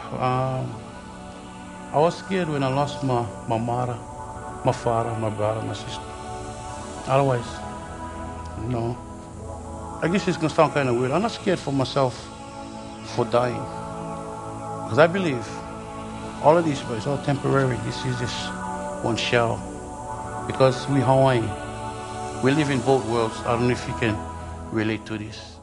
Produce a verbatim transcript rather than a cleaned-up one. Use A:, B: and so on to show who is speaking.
A: Um, I was scared when I lost my, my mother, my father, my brother, my sister. Otherwise, no. I guess it's gonna sound kind of weird. I'm not scared for myself for dying. Because I believe all of this is all temporary. This is just one shell. Because we Hawaiian, we live in both worlds. I don't know if you can relate to this.